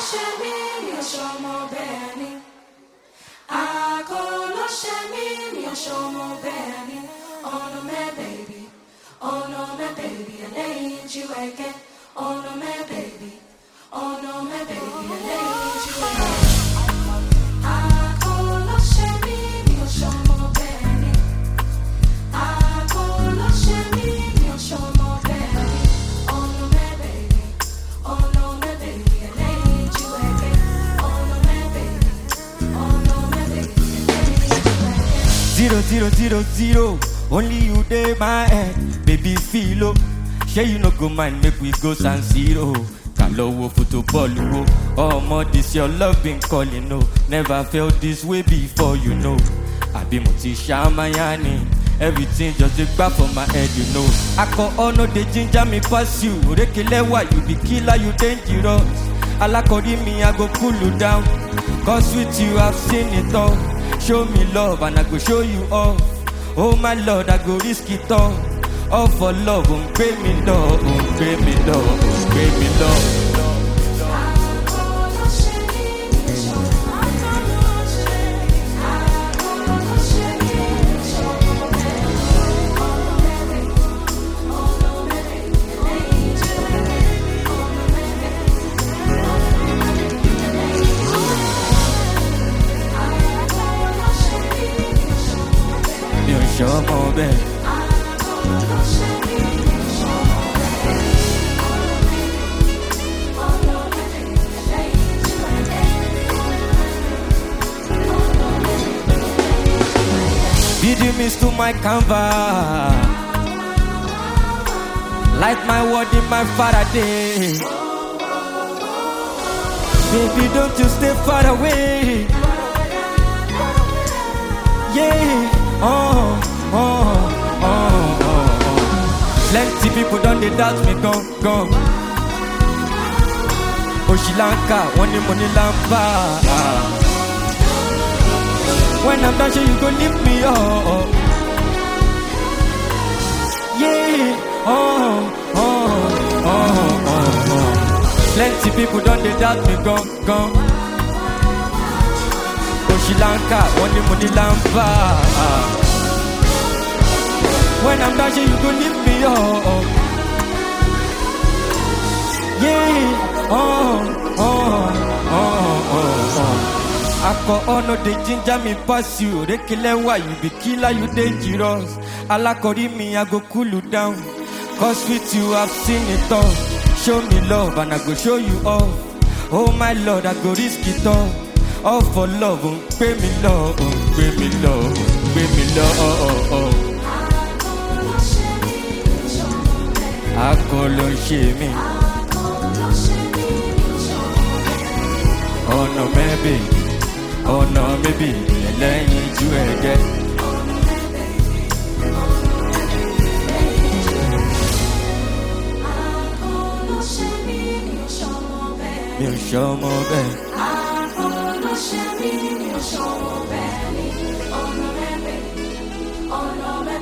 ṣe mí mi ò ṣọmọ bẹ́ẹ̀ ni. Àkọlọ́ ṣe mí mi ò ṣọmọ bẹ́ẹ̀ ni. Oh no my baby, oh no my baby, I need you again. Oh no my baby, oh no my baby, I need you again. Àkọlọ́ ṣe mí mi ò ṣọmọ bẹ́ẹ̀ ni. Àkọlọ́ ṣe mí mi ò ṣọmọ bẹ́ẹ̀ ni. Oh no my baby, oh no my baby, I need you again. Oh no my baby, oh no my baby, I need you again. 0, 0, 0, 0. Only you dey my head, baby feel. Sure you no go mind, make we go San Siro. Kalowo football, oh, this your love been calling, no. Never felt this way before, you know. I be Moti Shamayani, everything just a back from my head, you know. I call no the ginger me pass you. Rekilewa, you be killer, you dangerous. Alakori me, I go cool you down. Cause with you, I've seen it all. Show me love and I go show you off. Oh my Lord, I go risk it all for love. Pay me love, pay me love, pay me love. Show more back. Did you miss to my canvas? Light my word in my Faraday. Baby, don't you stay far away. Yeah. Plenty people done they doubt me, gone. Oh, Sri Lanka, one money lampa. When I'm done, you gon' lift me up. Yeah, Plenty people done they doubt me, gone. Sri Lanka, one money lampa. When I'm done, you gon' lift me up. Yeah, I call no the ginger me pass you. Rekilewa, you be killer, you dangerous. Alakori me, I go cool you down. Cause with you, I've seen it all. Show me love and I go show you off. Oh my Lord, I go risk it all for love, pay me love, pay me love, pay me love. I call on shame. Oh no, maybe, oh no, maybe, let you again. You show more bad. Show me, show me, oh no, baby, oh no, baby.